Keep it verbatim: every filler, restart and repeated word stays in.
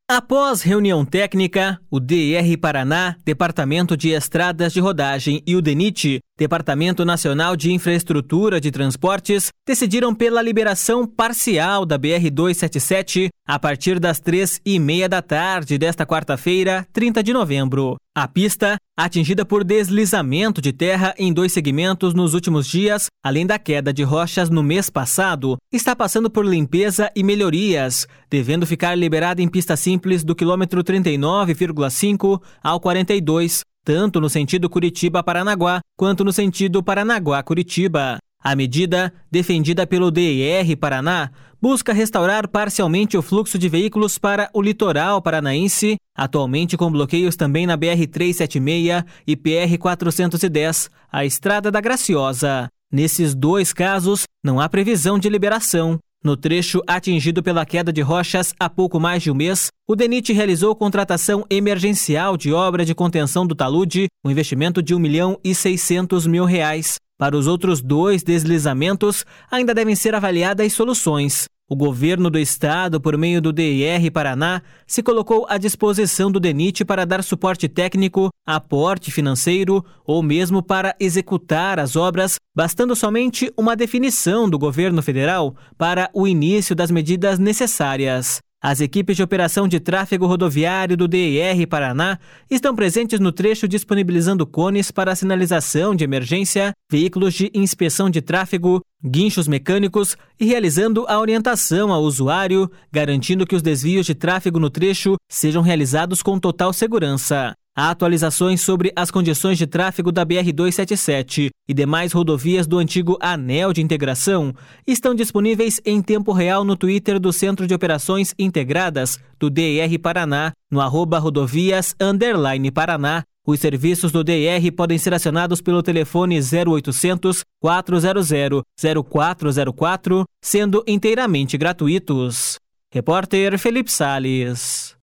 Após reunião técnica, o D I R Paraná, Departamento de Estradas de Rodagem, e o DENIT, Departamento Nacional de Infraestrutura de Transportes, decidiram pela liberação parcial da B R duzentos e setenta e sete a partir das três e meia da tarde desta quarta-feira, trinta de novembro. A pista, atingida por deslizamento de terra em dois segmentos nos últimos dias, além da queda de rochas no mês passado, está passando por limpeza e melhorias, devendo ficar liberada em pista simples do quilômetro trinta e nove vírgula cinco ao quarenta e dois, tanto no sentido Curitiba-Paranaguá, quanto no sentido Paranaguá-Curitiba. A medida, defendida pelo D I R Paraná, busca restaurar parcialmente o fluxo de veículos para o litoral paranaense, atualmente com bloqueios também na B R trezentos e setenta e seis e P R quatrocentos e dez, a Estrada da Graciosa. Nesses dois casos, não há previsão de liberação. No trecho atingido pela queda de rochas há pouco mais de um mês, o DENIT realizou contratação emergencial de obra de contenção do talude, um investimento de um milhão e seiscentos mil reais. Para os outros dois deslizamentos, ainda devem ser avaliadas soluções. O governo do estado, por meio do D I R Paraná, se colocou à disposição do DENIT para dar suporte técnico, aporte financeiro ou mesmo para executar as obras, bastando somente uma definição do governo federal para o início das medidas necessárias. As equipes de operação de tráfego rodoviário do D I R Paraná estão presentes no trecho disponibilizando cones para sinalização de emergência, veículos de inspeção de tráfego, guinchos mecânicos e realizando a orientação ao usuário, garantindo que os desvios de tráfego no trecho sejam realizados com total segurança. Há atualizações sobre as condições de tráfego da B R duzentos e setenta e sete e demais rodovias do antigo Anel de Integração estão disponíveis em tempo real no Twitter do Centro de Operações Integradas do D I R Paraná, no arroba rodovias underline Paraná. Os serviços do D I R podem ser acionados pelo telefone zero oitocentos, quatrocentos, zero quatro zero quatro, sendo inteiramente gratuitos. Repórter Felipe Salles.